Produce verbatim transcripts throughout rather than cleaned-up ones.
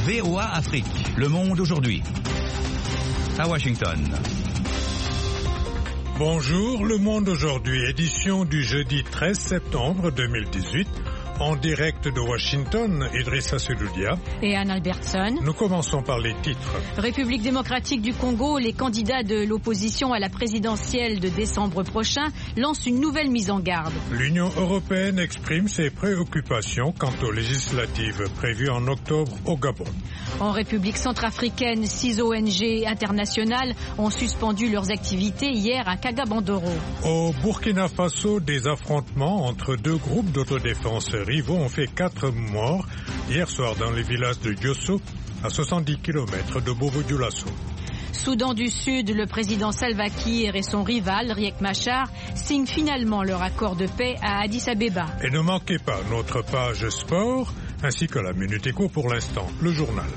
V O A Afrique. Le monde aujourd'hui. À Washington. Bonjour, Le Monde aujourd'hui, édition du jeudi treize septembre deux mille dix-huit. En direct de Washington, Idrissa Seloudia et Anne Albertson. Nous commençons par les titres. République démocratique du Congo, les candidats de l'opposition à la présidentielle de décembre prochain lancent une nouvelle mise en garde. L'Union européenne exprime ses préoccupations quant aux législatives prévues en octobre au Gabon. En République centrafricaine, six O N G internationales ont suspendu leurs activités hier à Kagabandoro. Au Burkina Faso, des affrontements entre deux groupes d'autodéfense rivaux ont fait quatre morts hier soir dans les villages de Diosso, à soixante-dix kilomètres de Bobo-Dioulasso. Soudan du Sud, le président Salva Kiir et son rival Riek Machar signent finalement leur accord de paix à Addis Abeba. Et ne manquez pas notre page sport ainsi que la Minute Éco pour l'instant, le journal.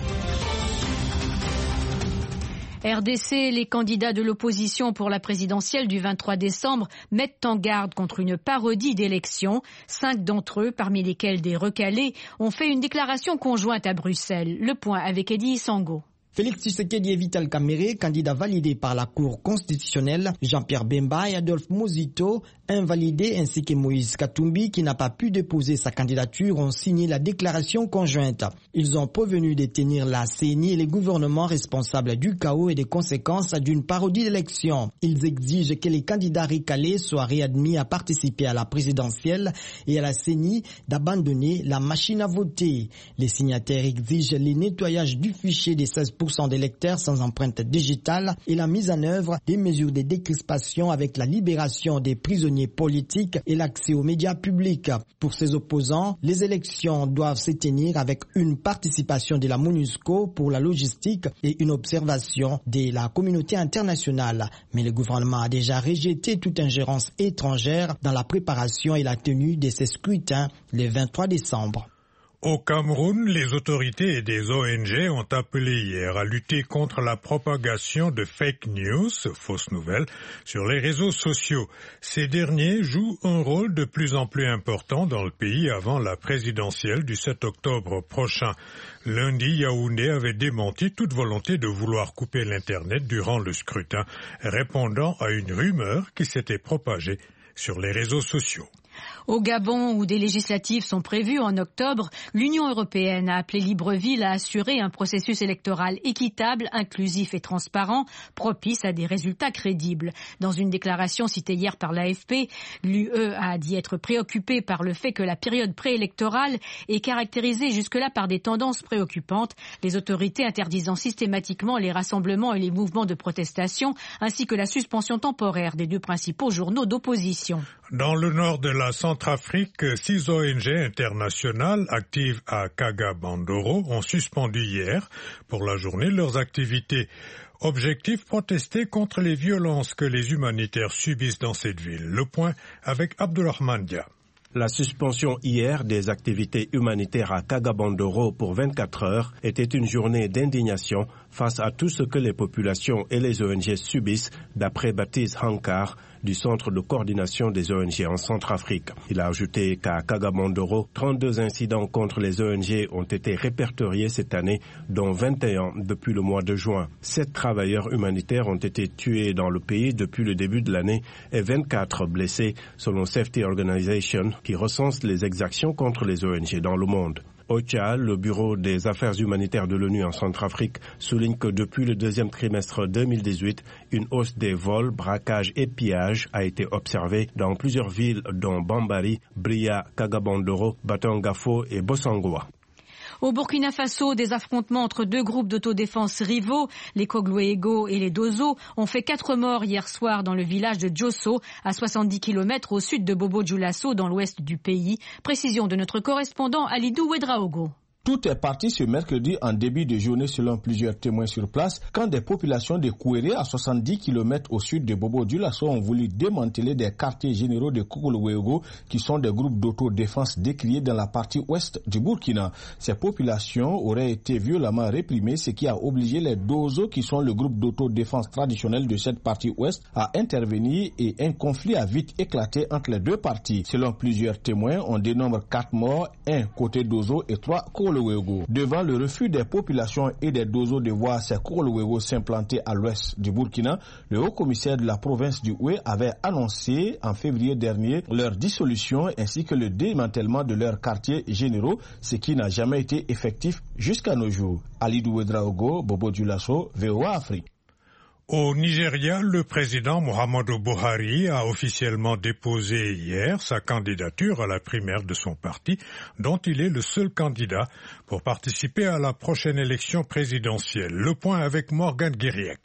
R D C, les candidats de l'opposition pour la présidentielle du vingt-trois décembre mettent en garde contre une parodie d'élection. Cinq d'entre eux, parmi lesquels des recalés, ont fait une déclaration conjointe à Bruxelles. Le point avec Eddie Sango. Félix Tshisekedi et Vital Kamerhe, candidats validés par la Cour constitutionnelle, Jean-Pierre Bemba et Adolphe Muzito, invalidés, ainsi que Moïse Katumbi, qui n'a pas pu déposer sa candidature, ont signé la déclaration conjointe. Ils ont prévenu de tenir la C E N I et les gouvernements responsables du chaos et des conséquences d'une parodie d'élection. Ils exigent que les candidats recalés soient réadmis à participer à la présidentielle et à la C E N I d'abandonner la machine à voter. Les signataires exigent le nettoyage du fichier des seize pour cent d'électeurs sans empreinte digitale et la mise en œuvre des mesures de décrispation avec la libération des prisonniers politiques et l'accès aux médias publics. Pour ses opposants, les élections doivent se tenir avec une participation de la MONUSCO pour la logistique et une observation de la communauté internationale. Mais le gouvernement a déjà rejeté toute ingérence étrangère dans la préparation et la tenue de ces scrutins le vingt-trois décembre. Au Cameroun, les autorités et des O N G ont appelé hier à lutter contre la propagation de fake news, fausses nouvelles, sur les réseaux sociaux. Ces derniers jouent un rôle de plus en plus important dans le pays avant la présidentielle du sept octobre prochain. Lundi, Yaoundé avait démenti toute volonté de vouloir couper l'Internet durant le scrutin, répondant à une rumeur qui s'était propagée sur les réseaux sociaux. Au Gabon, où des législatives sont prévues en octobre, l'Union européenne a appelé Libreville à assurer un processus électoral équitable, inclusif et transparent, propice à des résultats crédibles. Dans une déclaration citée hier par l'A F P, l'U E a dit être préoccupée par le fait que la période préélectorale est caractérisée jusque-là par des tendances préoccupantes, les autorités interdisant systématiquement les rassemblements et les mouvements de protestation, ainsi que la suspension temporaire des deux principaux journaux d'opposition. Dans le nord de la Centrafrique, six O N G internationales actives à Kagabandoro ont suspendu hier pour la journée leurs activités. Objectif, protester contre les violences que les humanitaires subissent dans cette ville. Le point avec Abdourahmane Dia. La suspension hier des activités humanitaires à Kagabandoro pour vingt-quatre heures était une journée d'indignation face à tout ce que les populations et les O N G subissent, d'après Baptiste Hankar, du Centre de coordination des O N G en Centrafrique. Il a ajouté qu'à Kagabandoro, trente-deux incidents contre les O N G ont été répertoriés cette année, dont vingt et un depuis le mois de juin. Sept travailleurs humanitaires ont été tués dans le pays depuis le début de l'année et vingt-quatre blessés, selon Safety Organization, qui recense les exactions contre les O N G dans le monde. OCHA, le Bureau des affaires humanitaires de l'ONU en Centrafrique, souligne que depuis le deuxième trimestre deux mille dix-huit, une hausse des vols, braquages et pillages a été observée dans plusieurs villes dont Bambari, Bria, Kagabandoro, Batangafo et Bossangoa. Au Burkina Faso, des affrontements entre deux groupes d'autodéfense rivaux, les Kogloego et les Dozo, ont fait quatre morts hier soir dans le village de Diosso, à soixante-dix kilomètres au sud de Bobo-Dioulasso, dans l'ouest du pays. Précision de notre correspondant Alidou Ouedraogo. Tout est parti ce mercredi en début de journée selon plusieurs témoins sur place quand des populations de Kouéré à soixante-dix kilomètres au sud de Bobo-Dioulasso ont voulu démanteler des quartiers généraux de Kogloego qui sont des groupes d'autodéfense décriés dans la partie ouest du Burkina. Ces populations auraient été violemment réprimées, ce qui a obligé les Dozo qui sont le groupe d'autodéfense traditionnel de cette partie ouest à intervenir et un conflit a vite éclaté entre les deux parties. Selon plusieurs témoins, on dénombre quatre morts, un côté Dozo et trois Kogloego. Kokolowego. Devant le refus des populations et des Dozo de voir ces Kokolowego s'implanter à l'ouest du Burkina, le haut-commissaire de la province du Oué avait annoncé en février dernier leur dissolution ainsi que le démantèlement de leurs quartiers généraux, ce qui n'a jamais été effectif jusqu'à nos jours. Alidou Ouedraogo, Bobo Dioulasso, V O A Afrique. Au Nigeria, le président Muhammadu Buhari a officiellement déposé hier sa candidature à la primaire de son parti, dont il est le seul candidat pour participer à la prochaine élection présidentielle. Le point avec Morgan Guiriec.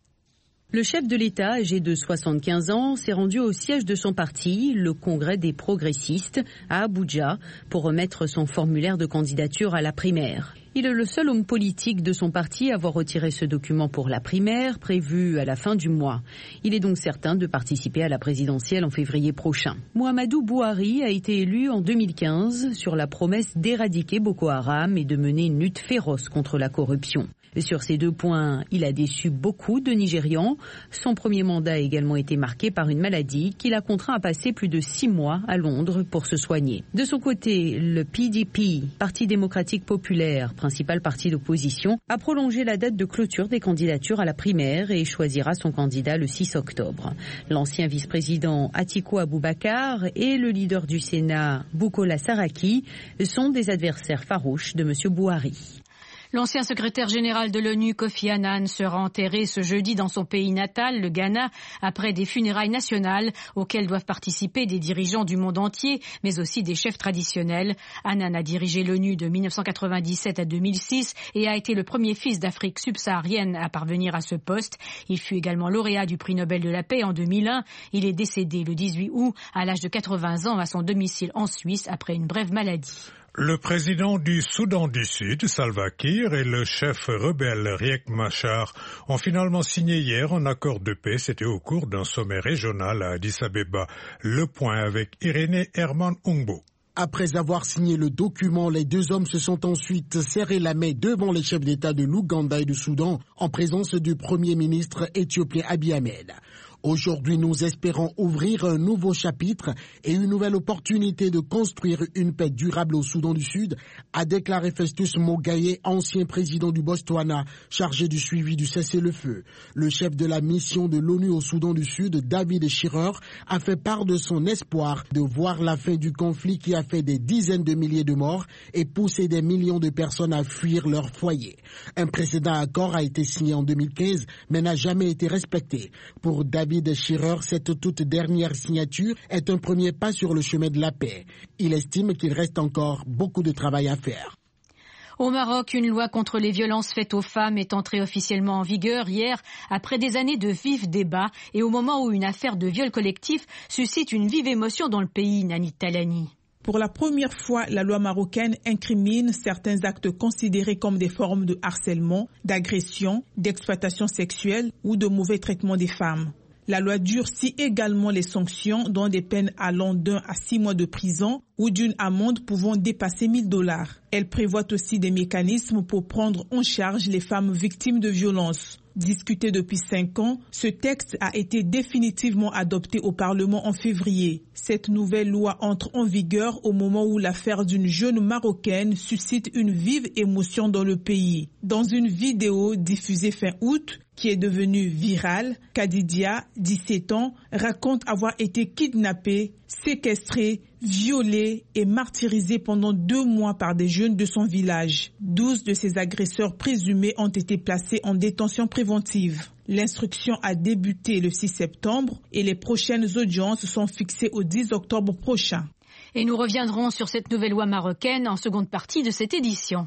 Le chef de l'État, âgé de soixante-quinze ans, s'est rendu au siège de son parti, le Congrès des progressistes, à Abuja, pour remettre son formulaire de candidature à la primaire. Il est le seul homme politique de son parti à avoir retiré ce document pour la primaire, prévue à la fin du mois. Il est donc certain de participer à la présidentielle en février prochain. Muhammadu Buhari a été élu en deux mille quinze sur la promesse d'éradiquer Boko Haram et de mener une lutte féroce contre la corruption. Sur ces deux points, il a déçu beaucoup de Nigérians. Son premier mandat a également été marqué par une maladie qui l'a contraint à passer plus de six mois à Londres pour se soigner. De son côté, le P D P, Parti démocratique populaire, principal parti d'opposition, a prolongé la date de clôture des candidatures à la primaire et choisira son candidat le six octobre. L'ancien vice-président Atiku Abubakar et le leader du Sénat, Bukola Saraki, sont des adversaires farouches de M. Buhari. L'ancien secrétaire général de l'ONU, Kofi Annan, sera enterré ce jeudi dans son pays natal, le Ghana, après des funérailles nationales auxquelles doivent participer des dirigeants du monde entier, mais aussi des chefs traditionnels. Annan a dirigé l'ONU de mille neuf cent quatre-vingt-dix-sept à deux mille six et a été le premier fils d'Afrique subsaharienne à parvenir à ce poste. Il fut également lauréat du prix Nobel de la paix en deux mille un. Il est décédé le dix-huit août à l'âge de quatre-vingts ans à son domicile en Suisse après une brève maladie. Le président du Soudan du Sud, Salva Kiir, et le chef rebelle Riek Machar ont finalement signé hier un accord de paix. C'était au cours d'un sommet régional à Addis Abeba. Le point avec Irénée Herman Ungbo. Après avoir signé le document, les deux hommes se sont ensuite serré la main devant les chefs d'État de l'Ouganda et du Soudan, en présence du Premier ministre éthiopien Abiy Ahmed. Aujourd'hui, nous espérons ouvrir un nouveau chapitre et une nouvelle opportunité de construire une paix durable au Soudan du Sud, a déclaré Festus Mogae, ancien président du Botswana, chargé du suivi du cessez-le-feu. Le chef de la mission de l'ONU au Soudan du Sud, David Shearer, a fait part de son espoir de voir la fin du conflit qui a fait des dizaines de milliers de morts et poussé des millions de personnes à fuir leur foyer. Un précédent accord a été signé en deux mille quinze, mais n'a jamais été respecté. Pour David David Shearer, cette toute dernière signature est un premier pas sur le chemin de la paix. Il estime qu'il reste encore beaucoup de travail à faire. Au Maroc, une loi contre les violences faites aux femmes est entrée officiellement en vigueur hier, après des années de vifs débats et au moment où une affaire de viol collectif suscite une vive émotion dans le pays, Nani Talani. Pour la première fois, la loi marocaine incrimine certains actes considérés comme des formes de harcèlement, d'agression, d'exploitation sexuelle ou de mauvais traitement des femmes. La loi durcit également les sanctions, dont des peines allant d'un à six mois de prison ou d'une amende pouvant dépasser mille dollars. Elle prévoit aussi des mécanismes pour prendre en charge les femmes victimes de violences. Discuté depuis cinq ans, ce texte a été définitivement adopté au Parlement en février. Cette nouvelle loi entre en vigueur au moment où l'affaire d'une jeune Marocaine suscite une vive émotion dans le pays. Dans une vidéo diffusée fin août, qui est devenue virale, Kadidia, dix-sept ans, raconte avoir été kidnappée, séquestrée, violée et martyrisée pendant deux mois par des jeunes de son village. Douze de ses agresseurs présumés ont été placés en détention préventive. L'instruction a débuté le six septembre et les prochaines audiences sont fixées au dix octobre prochain. Et nous reviendrons sur cette nouvelle loi marocaine en seconde partie de cette édition.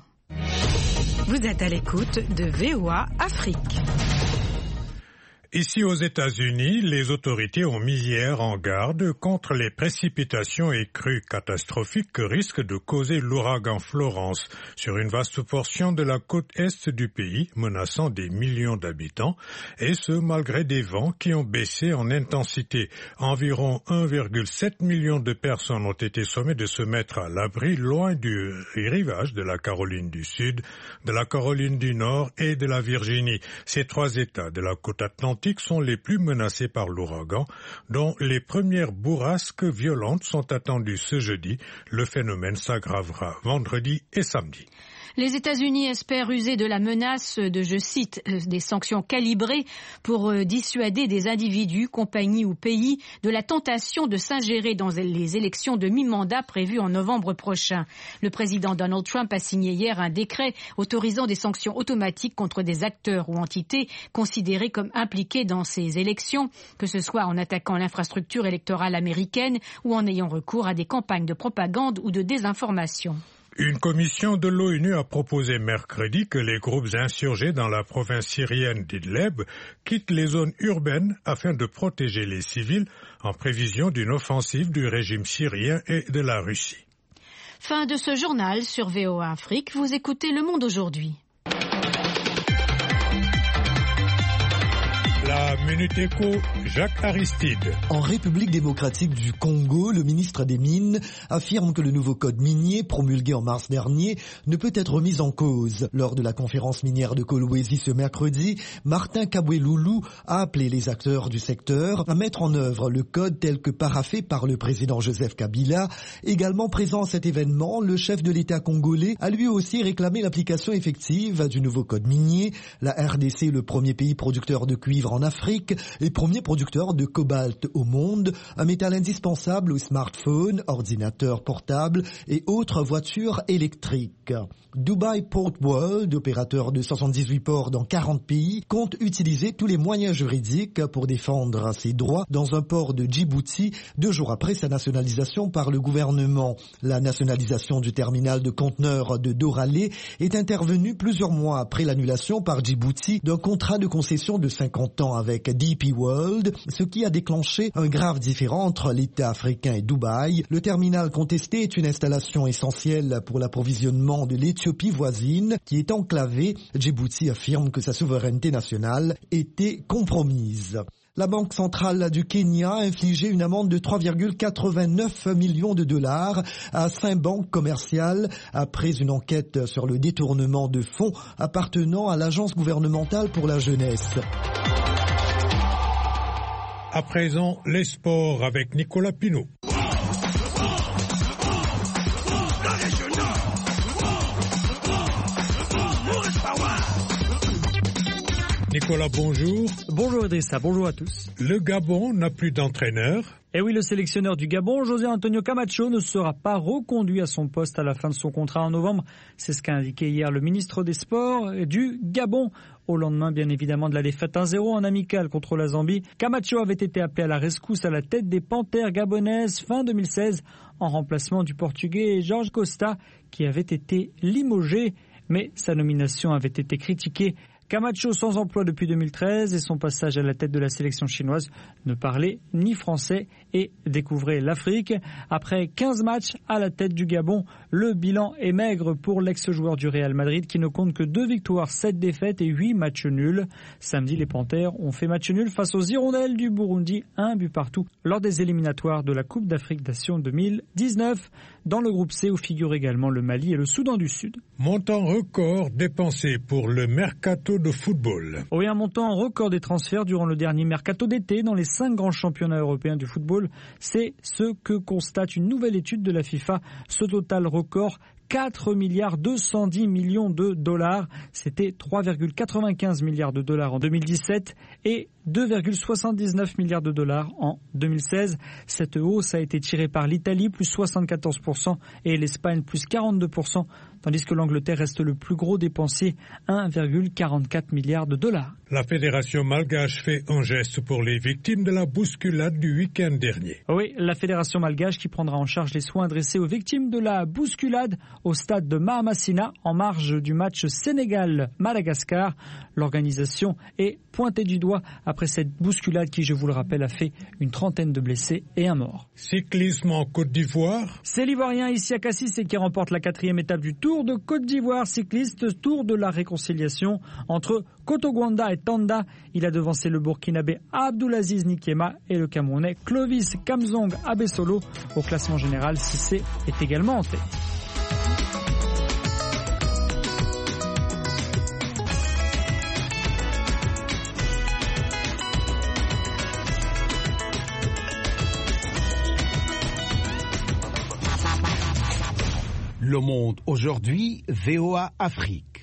Vous êtes à l'écoute de V O A Afrique. Ici aux États-Unis, les autorités ont mis hier en garde contre les précipitations et crues catastrophiques que risque de causer l'ouragan Florence sur une vaste portion de la côte est du pays, menaçant des millions d'habitants, et ce malgré des vents qui ont baissé en intensité. Environ un virgule sept million de personnes ont été sommées de se mettre à l'abri loin du rivage de la Caroline du Sud, de la Caroline du Nord et de la Virginie. Ces trois États de la côte atlantique sont les plus menacés par l'ouragan, dont les premières bourrasques violentes sont attendues ce jeudi. Le phénomène s'aggravera vendredi et samedi. Les États-Unis espèrent user de la menace de, je cite, des sanctions calibrées pour dissuader des individus, compagnies ou pays de la tentation de s'ingérer dans les élections de mi-mandat prévues en novembre prochain. Le président Donald Trump a signé hier un décret autorisant des sanctions automatiques contre des acteurs ou entités considérés comme impliqués dans ces élections, que ce soit en attaquant l'infrastructure électorale américaine ou en ayant recours à des campagnes de propagande ou de désinformation. Une commission de l'ONU a proposé mercredi que les groupes insurgés dans la province syrienne d'Idlib quittent les zones urbaines afin de protéger les civils en prévision d'une offensive du régime syrien et de la Russie. Fin de ce journal sur V O A Afrique. Vous écoutez Le Monde aujourd'hui. La Minute Éco, Jacques Aristide. En République démocratique du Congo, le ministre des Mines affirme que le nouveau code minier promulgué en mars dernier ne peut être mis en cause. Lors de la conférence minière de Kolwezi ce mercredi, Martin Kabweloulou a appelé les acteurs du secteur à mettre en œuvre le code tel que paraphé par le président Joseph Kabila. Également présent à cet événement, le chef de l'État congolais a lui aussi réclamé l'application effective du nouveau code minier. La R D C, le premier pays producteur de cuivre en Afrique et premier producteur de cobalt au monde, un métal indispensable aux smartphones, ordinateurs portables et autres voitures électriques. Dubai Port World, opérateur de soixante-dix-huit ports dans quarante pays, compte utiliser tous les moyens juridiques pour défendre ses droits dans un port de Djibouti, deux jours après sa nationalisation par le gouvernement. La nationalisation du terminal de conteneurs de Doralé est intervenue plusieurs mois après l'annulation par Djibouti d'un contrat de concession de cinquante ans avec D P World, ce qui a déclenché un grave différend entre l'État africain et Dubaï. Le terminal contesté est une installation essentielle pour l'approvisionnement de l'Éthiopie voisine qui est enclavée. Djibouti affirme que sa souveraineté nationale était compromise. La Banque centrale du Kenya a infligé une amende de trois virgule quatre-vingt-neuf millions de dollars à cinq banques commerciales après une enquête sur le détournement de fonds appartenant à l'Agence gouvernementale pour la jeunesse. À présent, les sports avec Nicolas Pinault. Nicolas, bonjour. Bonjour Idrissa, bonjour à tous. Le Gabon n'a plus d'entraîneur. Et oui, le sélectionneur du Gabon, José Antonio Camacho, ne sera pas reconduit à son poste à la fin de son contrat en novembre. C'est ce qu'a indiqué hier le ministre des Sports du Gabon. Au lendemain, bien évidemment, de la défaite un zéro en amical contre la Zambie, Camacho avait été appelé à la rescousse à la tête des Panthères gabonaises fin deux mille seize en remplacement du Portugais Jorge Costa qui avait été limogé, mais sa nomination avait été critiquée. Camacho sans emploi depuis deux mille treize et son passage à la tête de la sélection chinoise ne parlait ni français et découvrait l'Afrique. Après quinze matchs à la tête du Gabon, le bilan est maigre pour l'ex-joueur du Real Madrid qui ne compte que deux victoires, sept défaites et huit matchs nuls. Samedi, les Panthères ont fait match nul face aux Hirondelles du Burundi, un but partout lors des éliminatoires de la Coupe d'Afrique Nations deux mille dix-neuf. Dans le groupe C où figurent également le Mali et le Soudan du Sud. Montant record dépensé pour le mercato de football. Oui, un montant record des transferts durant le dernier mercato d'été dans les cinq grands championnats européens du football. C'est ce que constate une nouvelle étude de la FIFA. Ce total record, quatre milliards deux cent dix millions de dollars. C'était trois virgule quatre-vingt-quinze milliards de dollars en deux mille dix-sept et deux virgule soixante-dix-neuf milliards de dollars en deux mille seize. Cette hausse a été tirée par l'Italie, plus soixante-quatorze pour cent, et l'Espagne, plus quarante-deux pour cent, tandis que l'Angleterre reste le plus gros dépensier, un virgule quarante-quatre milliards de dollars. La Fédération malgache fait un geste pour les victimes de la bousculade du week-end dernier. Oui, la Fédération malgache qui prendra en charge les soins adressés aux victimes de la bousculade au stade de Mahamasina en marge du match Sénégal-Madagascar. L'organisation est pointée du doigt après cette bousculade qui, je vous le rappelle, a fait une trentaine de blessés et un mort. Cyclisme en Côte d'Ivoire. C'est l'Ivoirien Issia Kassissé qui remporte la quatrième étape du Tour de Côte d'Ivoire cycliste, Tour de la réconciliation entre Kotogwanda et Tanda. Il a devancé le Burkinabé Abdulaziz Nikema et le Camerounais Clovis Kamzong Abesolo. Au classement général, Cissé est également en tête. Le Monde aujourd'hui, V O A Afrique.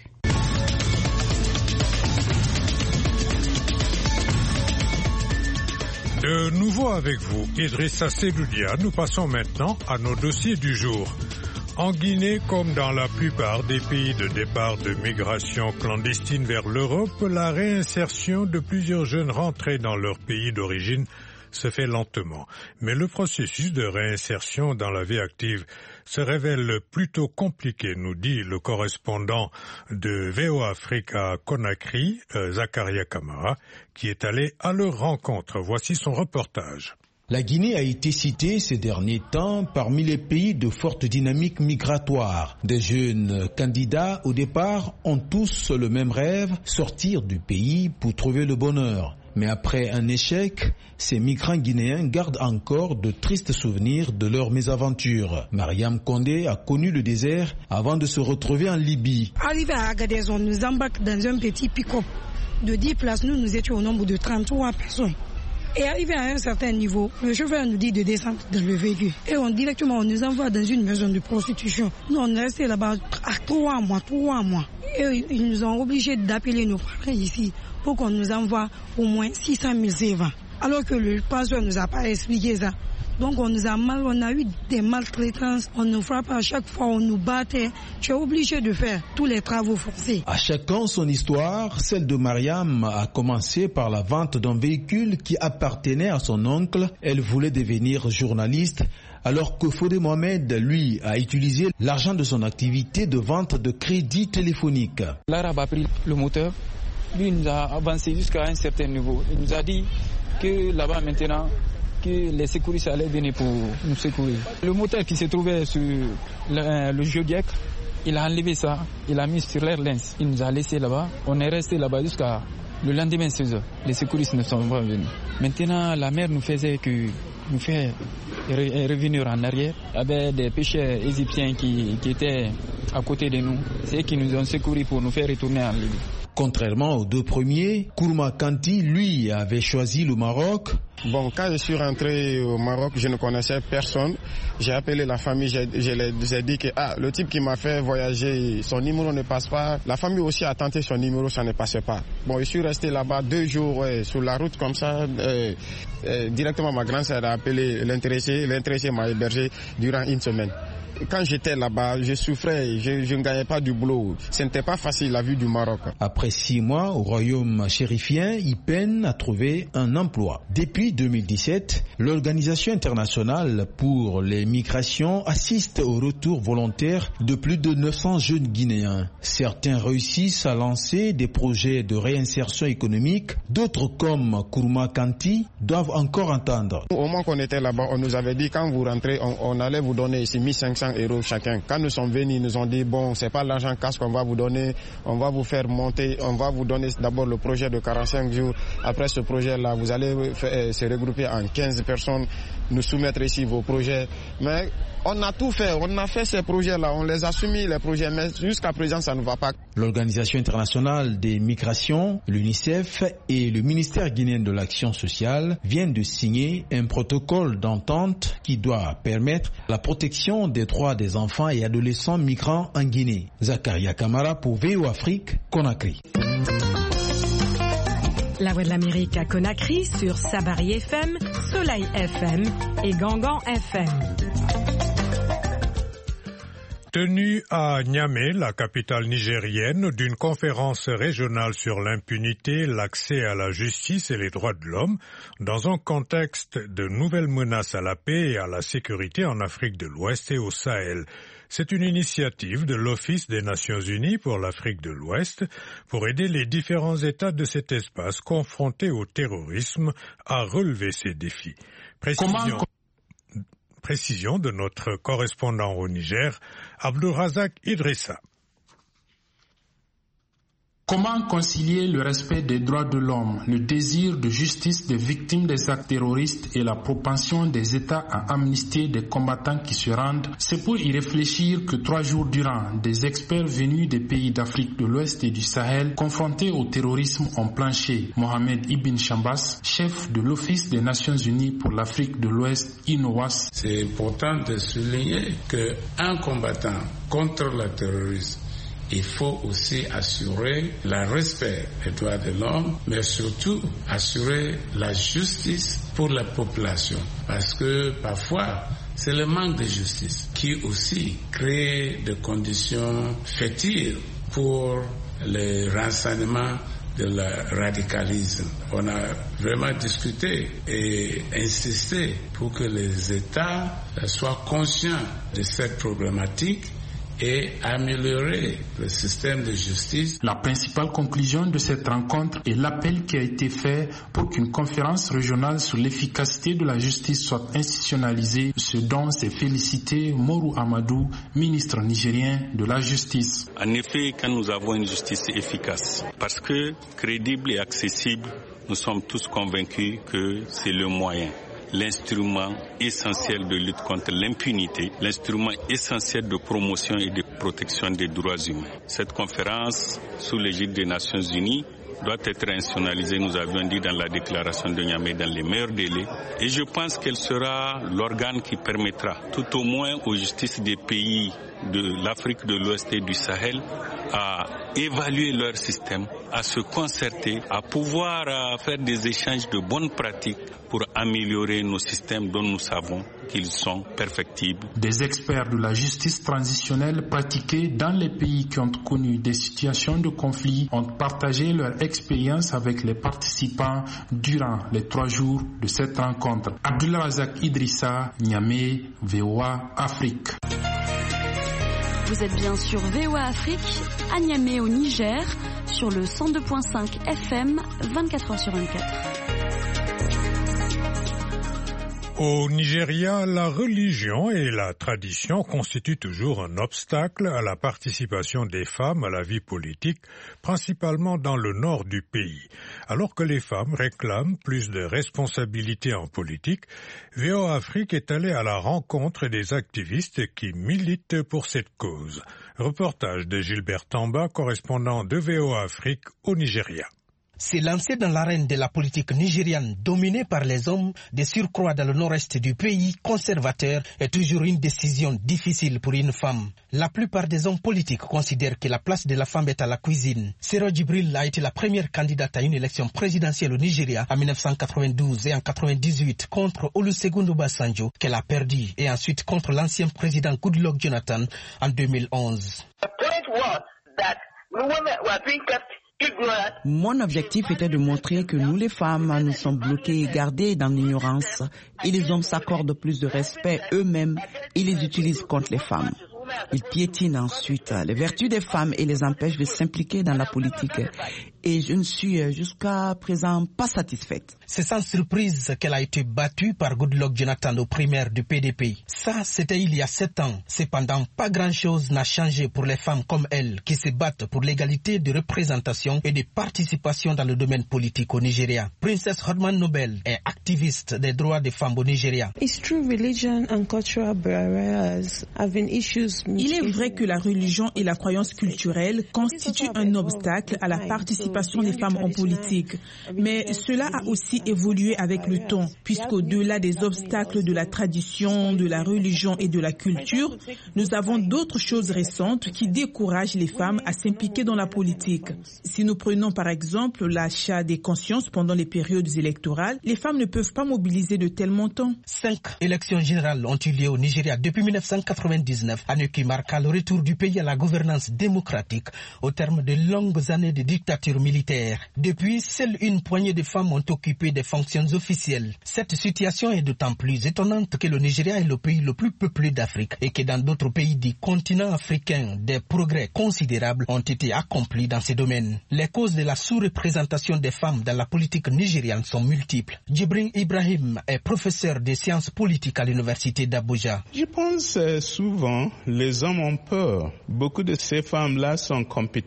De nouveau avec vous, Idrissa Seloudia, nous passons maintenant à nos dossiers du jour. En Guinée, comme dans la plupart des pays de départ de migration clandestine vers l'Europe, la réinsertion de plusieurs jeunes rentrés dans leur pays d'origine se fait lentement. Mais le processus de réinsertion dans la vie active se révèle plutôt compliqué, nous dit le correspondant de V O A Afrique à Conakry, Zakaria Kamara, qui est allé à leur rencontre. Voici son reportage. La Guinée a été citée ces derniers temps parmi les pays de forte dynamique migratoire. Des jeunes candidats au départ ont tous le même rêve, sortir du pays pour trouver le bonheur. Mais après un échec, ces migrants guinéens gardent encore de tristes souvenirs de leur mésaventure. Mariam Condé a connu le désert avant de se retrouver en Libye. Arrivé à Agadez, on nous embarque dans un petit pick-up de dix places. Nous, nous étions au nombre de trente-trois personnes. Et arrivé à un certain niveau, le chauffeur nous dit de descendre dans le véhicule. Et on directement on nous envoie dans une maison de prostitution. Nous on est resté là-bas à trois mois, trois mois. Et ils nous ont obligés d'appeler nos parents ici pour qu'on nous envoie au moins six cent mille C F A. Alors que le pasteur ne nous a pas expliqué ça. Donc on nous a mal, on a eu des maltraitances, on nous frappe à chaque fois, on nous battait. Tu es obligé de faire tous les travaux forcés. À chacun son histoire. Celle de Mariam a commencé par la vente d'un véhicule qui appartenait à son oncle. Elle voulait devenir journaliste, alors que Fodé Mohamed, lui, a utilisé l'argent de son activité de vente de crédit téléphonique. L'arabe a pris le moteur, lui nous a avancé jusqu'à un certain niveau. Il nous a dit que là-bas maintenant, que les secouristes allaient venir pour nous secourir. Le moteur qui se trouvait sur le, le Jodiac, il a enlevé ça, il a mis sur l'air lens. Il nous a laissé là-bas. On est resté là-bas jusqu'à le lendemain seize heures. Les secouristes ne sont pas venus. Maintenant, la mer nous faisait que nous faire revenir en arrière. Il y avait des pêcheurs égyptiens qui, qui étaient à côté de nous. C'est eux qui nous ont secourus pour nous faire retourner en Libye. Contrairement aux deux premiers, Kourma Kanti, lui, avait choisi le Maroc. Bon, quand je suis rentré au Maroc, je ne connaissais personne. J'ai appelé la famille, je, je les ai dit que ah, le type qui m'a fait voyager, son numéro ne passe pas. La famille aussi a tenté son numéro, ça ne passait pas. Bon, je suis resté là-bas deux jours ouais, sur la route comme ça. Euh, euh, directement, ma grande sœur a appelé l'intéressé. L'intéressé m'a hébergé durant une semaine. Quand j'étais là-bas, je souffrais, je, je ne gagnais pas du boulot. Ce n'était pas facile la vie du Maroc. Après six mois au royaume chérifien, il peine à trouver un emploi. Depuis deux mille dix-sept, l'Organisation internationale pour les migrations assiste au retour volontaire de plus de neuf cents jeunes Guinéens. Certains réussissent à lancer des projets de réinsertion économique. D'autres, comme Kourma Kanti, doivent encore entendre. Au moment qu'on était là-bas, on nous avait dit quand vous rentrez, on, on allait vous donner ici mille cinq cents euros chacun. Quand nous sommes venus, ils nous ont dit bon, c'est pas l'argent cash qu'on va vous donner, on va vous faire monter, on va vous donner d'abord le projet de quarante-cinq jours. Après ce projet-là, vous allez faire, se regrouper en quinze personnes, nous soumettre ici vos projets. Mais on a tout fait, on a fait ces projets-là, on les a soumis les projets, mais jusqu'à présent ça ne va pas. L'Organisation internationale des migrations, l'UNICEF et le ministère guinéen de l'action sociale viennent de signer un protocole d'entente qui doit permettre la protection des droits des enfants et adolescents migrants en Guinée. Zakaria Kamara pour V O Afrique, Conakry. La Voix de l'Amérique à Conakry sur Sabari F M, Soleil F M et Gangan F M. Tenue à Niamey, la capitale nigérienne, d'une conférence régionale sur l'impunité, l'accès à la justice et les droits de l'homme, dans un contexte de nouvelles menaces à la paix et à la sécurité en Afrique de l'Ouest et au Sahel. C'est une initiative de l'Office des Nations Unies pour l'Afrique de l'Ouest pour aider les différents États de cet espace confrontés au terrorisme à relever ces défis. Précision. Comment Précision de notre correspondant au Niger, Abdourazak Idrissa. Comment concilier le respect des droits de l'homme, le désir de justice des victimes des actes terroristes et la propension des États à amnistier des combattants qui se rendent? C'est pour y réfléchir que trois jours durant, des experts venus des pays d'Afrique de l'Ouest et du Sahel confrontés au terrorisme ont planché. Mohamed Ibn Chambas, chef de l'Office des Nations Unies pour l'Afrique de l'Ouest, INOAS. C'est important de souligner qu'un combattant contre le terrorisme, il faut aussi assurer le respect des droits de l'homme, mais surtout assurer la justice pour la population. Parce que parfois, c'est le manque de justice qui aussi crée des conditions fétides pour le renseignement de le radicalisme. On a vraiment discuté et insisté pour que les États soient conscients de cette problématique et améliorer le système de justice. La principale conclusion de cette rencontre est l'appel qui a été fait pour qu'une conférence régionale sur l'efficacité de la justice soit institutionnalisée, ce dont s'est félicité Mourou Amadou, ministre nigérien de la justice. En effet, quand nous avons une justice efficace, parce que crédible et accessible, nous sommes tous convaincus que c'est le moyen, l'instrument essentiel de lutte contre l'impunité, l'instrument essentiel de promotion et de protection des droits humains. Cette conférence, sous l'égide des Nations Unies, doit être institutionnalisée, nous avions dit dans la déclaration de Niamey, dans les meilleurs délais. Et je pense qu'elle sera l'organe qui permettra, tout au moins aux justices des pays de l'Afrique de l'Ouest et du Sahel, à évaluer leur système, à se concerter, à pouvoir à faire des échanges de bonnes pratiques pour améliorer nos systèmes dont nous savons qu'ils sont perfectibles. Des experts de la justice transitionnelle pratiquée dans les pays qui ont connu des situations de conflit ont partagé leur expérience avec les participants durant les trois jours de cette rencontre. Abdullah Razak Idrissa, Niamey, V O A Afrique. Vous êtes bien sur V O A Afrique, à Niamey au Niger, sur le cent deux virgule cinq F M, vingt-quatre heures sur vingt-quatre. Au Nigeria, la religion et la tradition constituent toujours un obstacle à la participation des femmes à la vie politique, principalement dans le nord du pays. Alors que les femmes réclament plus de responsabilités en politique, V O A Afrique est allé à la rencontre des activistes qui militent pour cette cause. Reportage de Gilbert Tamba, correspondant de V O A Afrique au Nigeria. Se lancer dans l'arène de la politique nigériane dominée par les hommes, de surcroît dans le nord-est du pays conservateur, est toujours une décision difficile pour une femme. La plupart des hommes politiques considèrent que la place de la femme est à la cuisine. Sero Djibril a été la première candidate à une élection présidentielle au Nigeria en mille neuf cent quatre-vingt-douze et en quatre-vingt-dix-huit contre Olusegun Obasanjo, qu'elle a perdu, et ensuite contre l'ancien président Goodluck Jonathan en deux mille onze. The point was that women were being kept. Mon objectif était de montrer que nous les femmes, nous sommes bloquées et gardées dans l'ignorance et les hommes s'accordent plus de respect eux-mêmes et les utilisent contre les femmes. Ils piétinent ensuite les vertus des femmes et les empêchent de s'impliquer dans la politique. Et je ne suis jusqu'à présent pas satisfaite. C'est sans surprise qu'elle a été battue par Goodluck Jonathan aux primaires du P D P. Ça, c'était il y a sept ans. Cependant, pas grand-chose n'a changé pour les femmes comme elle qui se battent pour l'égalité de représentation et de participation dans le domaine politique au Nigeria. Princess Hodman Nobel est activiste des droits des femmes au Nigeria. It's true, religion and cultural barriers have been issues. Il est vrai que la religion et la croyance culturelle constituent un obstacle à la participation des femmes en politique. Mais cela a aussi évolué avec le temps, puisqu'au-delà des obstacles de la tradition, de la religion et de la culture, nous avons d'autres choses récentes qui découragent les femmes à s'impliquer dans la politique. Si nous prenons par exemple l'achat des consciences pendant les périodes électorales, les femmes ne peuvent pas mobiliser de tels montants. Cinq élections générales ont eu lieu au Nigeria depuis mille neuf cent quatre-vingt-dix-neuf, année qui marqua le retour du pays à la gouvernance démocratique au terme de longues années de dictature militaire. Depuis, seule une poignée de femmes ont occupé des fonctions officielles. Cette situation est d'autant plus étonnante que le Nigeria est le pays le plus peuplé d'Afrique et que dans d'autres pays du continent africain, des progrès considérables ont été accomplis dans ces domaines. Les causes de la sous-représentation des femmes dans la politique nigériane sont multiples. Djibril Ibrahim est professeur de sciences politiques à l'université d'Abuja. Je pense euh, souvent les hommes ont peur. Beaucoup de ces femmes-là sont compétentes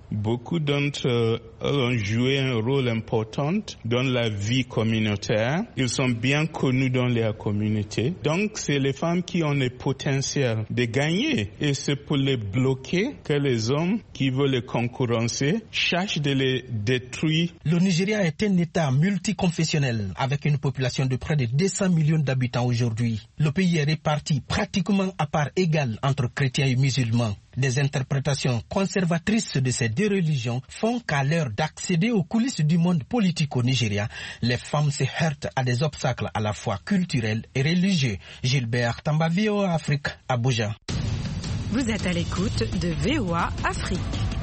Beaucoup d'entre eux ont joué un rôle important dans la vie communautaire. Ils sont bien connus dans leur communauté. Donc, c'est les femmes qui ont le potentiel de gagner. Et c'est pour les bloquer que les hommes qui veulent les concurrencer cherchent de les détruire. Le Nigeria est un État multiconfessionnel avec une population de près de deux cents millions d'habitants aujourd'hui. Le pays est réparti pratiquement à part égale entre chrétiens et musulmans. Des interprétations conservatrices de ces deux religions font qu'à l'heure d'accéder aux coulisses du monde politique au Nigeria, les femmes se heurtent à des obstacles à la fois culturels et religieux. Gilbert Tamba, V O A Afrique, Abuja. Vous êtes à l'écoute de V O A Afrique.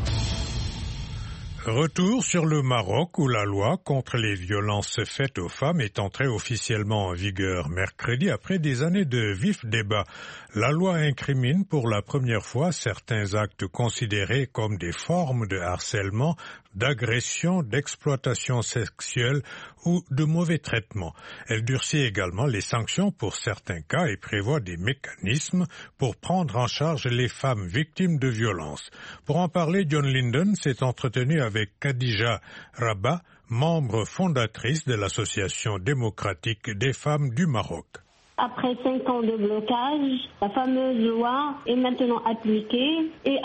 Retour sur le Maroc où la loi contre les violences faites aux femmes est entrée officiellement en vigueur mercredi après des années de vifs débats. La loi incrimine pour la première fois certains actes considérés comme des formes de harcèlement, d'agression, d'exploitation sexuelle ou de mauvais traitement. Elle durcit également les sanctions pour certains cas et prévoit des mécanismes pour prendre en charge les femmes victimes de violences. Pour en parler, John Linden s'est entretenu avec Khadija Rabah, membre fondatrice de l'Association démocratique des femmes du Maroc. Après cinq ans de blocage, la fameuse loi est maintenant appliquée et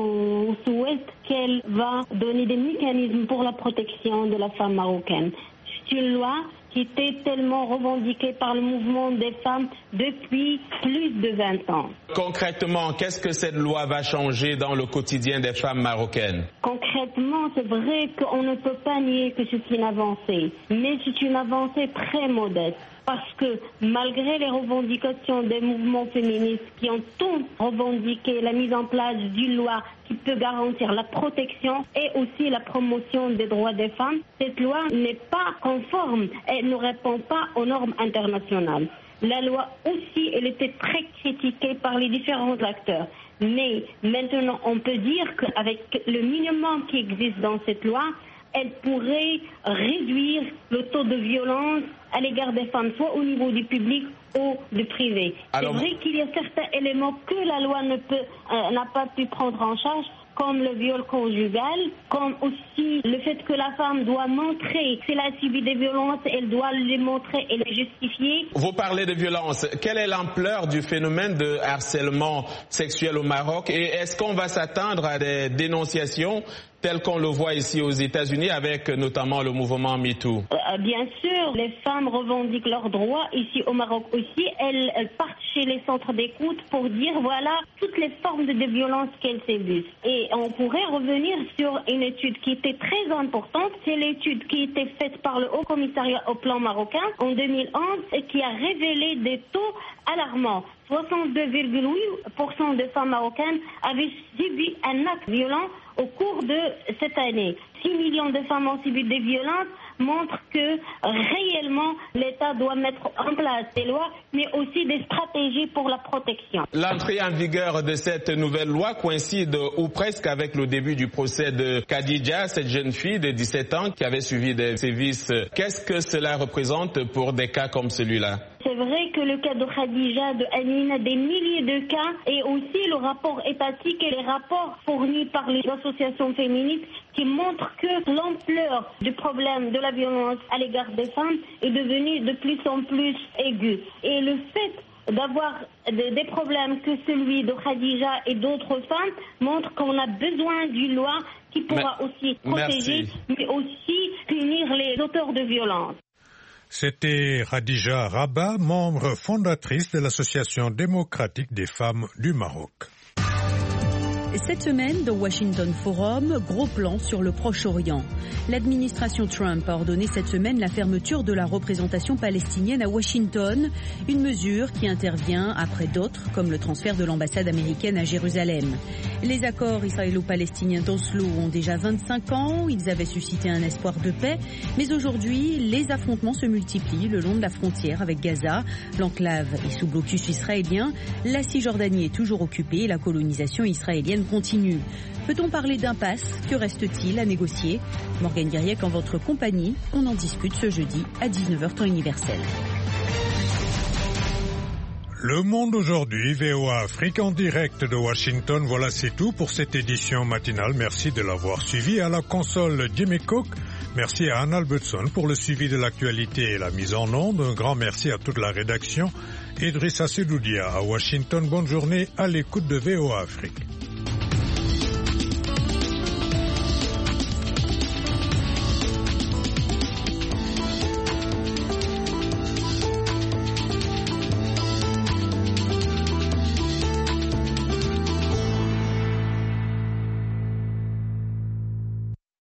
on souhaite qu'elle va donner des mécanismes pour la protection de la femme marocaine. C'est une loi qui était tellement revendiquée par le mouvement des femmes depuis plus de vingt ans. Concrètement, qu'est-ce que cette loi va changer dans le quotidien des femmes marocaines? Concrètement, c'est vrai qu'on ne peut pas nier que c'est une avancée, mais c'est une avancée très modeste. Parce que malgré les revendications des mouvements féministes qui ont tous revendiqué la mise en place d'une loi qui peut garantir la protection et aussi la promotion des droits des femmes, cette loi n'est pas conforme et ne répond pas aux normes internationales. La loi aussi, elle était très critiquée par les différents acteurs. Mais maintenant, on peut dire qu'avec le minimum qui existe dans cette loi, elle pourrait réduire le taux de violence à l'égard des femmes, soit au niveau du public ou du privé. Alors, c'est vrai qu'il y a certains éléments que la loi ne peut, euh, n'a pas pu prendre en charge, comme le viol conjugal, comme aussi le fait que la femme doit montrer, si elle a subi des violences, elle doit les montrer et les justifier. Vous parlez de violence. Quelle est l'ampleur du phénomène de harcèlement sexuel au Maroc et est-ce qu'on va s'attendre à des dénonciations tel qu'on le voit ici aux États-Unis avec notamment le mouvement MeToo? euh, Bien sûr, les femmes revendiquent leurs droits. Ici au Maroc aussi, elles, elles partent chez les centres d'écoute pour dire voilà toutes les formes de, de violence qu'elles subissent. Et on pourrait revenir sur une étude qui était très importante. C'est l'étude qui était faite par le Haut Commissariat au plan marocain en deux mille onze et qui a révélé des taux alarmants. soixante-deux virgule huit pour cent de femmes marocaines avaient subi un acte violent au cours de cette année. six millions de femmes ont subi des violences, montre que réellement l'État doit mettre en place des lois, mais aussi des stratégies pour la protection. L'entrée en vigueur de cette nouvelle loi coïncide ou presque avec le début du procès de Khadija, cette jeune fille de dix-sept ans qui avait suivi des sévices. Qu'est-ce que cela représente pour des cas comme celui-là? C'est vrai que le cas de Khadija, de Amina, des milliers de cas, et aussi le rapport étatique et les rapports fournis par les associations féministes qui montrent que l'ampleur du problème de la violence à l'égard des femmes est devenue de plus en plus aiguë. Et le fait d'avoir des problèmes que celui de Khadija et d'autres femmes montre qu'on a besoin d'une loi qui pourra Mais, aussi protéger, merci. mais aussi punir les auteurs de violence. C'était Khadija Rabah, membre fondatrice de l'Association démocratique des femmes du Maroc. Cette semaine, dans Washington Forum, gros plan sur le Proche-Orient. L'administration Trump a ordonné cette semaine la fermeture de la représentation palestinienne à Washington, une mesure qui intervient après d'autres, comme le transfert de l'ambassade américaine à Jérusalem. Les accords israélo-palestiniens d'Oslo ont déjà vingt-cinq ans, ils avaient suscité un espoir de paix, mais aujourd'hui, les affrontements se multiplient le long de la frontière avec Gaza. L'enclave est sous blocus israélien, la Cisjordanie est toujours occupée et la colonisation israélienne continue. Peut-on parler d'impasse? Que reste-t-il à négocier? Morgane Guiriec en votre compagnie, on en discute ce jeudi à dix-neuf heures temps universel. Le Monde aujourd'hui, V O A Afrique en direct de Washington. Voilà, c'est tout pour cette édition matinale. Merci de l'avoir suivi. À la console, Jimmy Cook. Merci à Anne Albertson pour le suivi de l'actualité et la mise en onde. Un grand merci à toute la rédaction. Idrissa Sedoudia à Washington. Bonne journée à l'écoute de V O A Afrique.